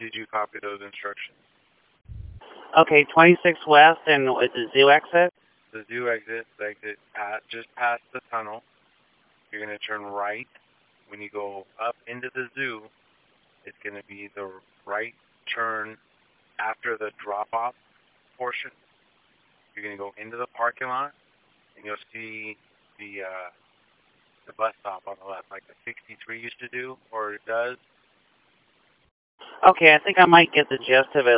Did you copy those instructions? Okay, 26 West and it's the zoo exit? The zoo exit, just past the tunnel. You're going to turn right. When you go up into the zoo, it's going to be the right turn after the drop-off portion. You're going to go into the parking lot, and you'll see the bus stop on the left, like the 63 used to do, or it does. Okay, I think I might get the gist of it.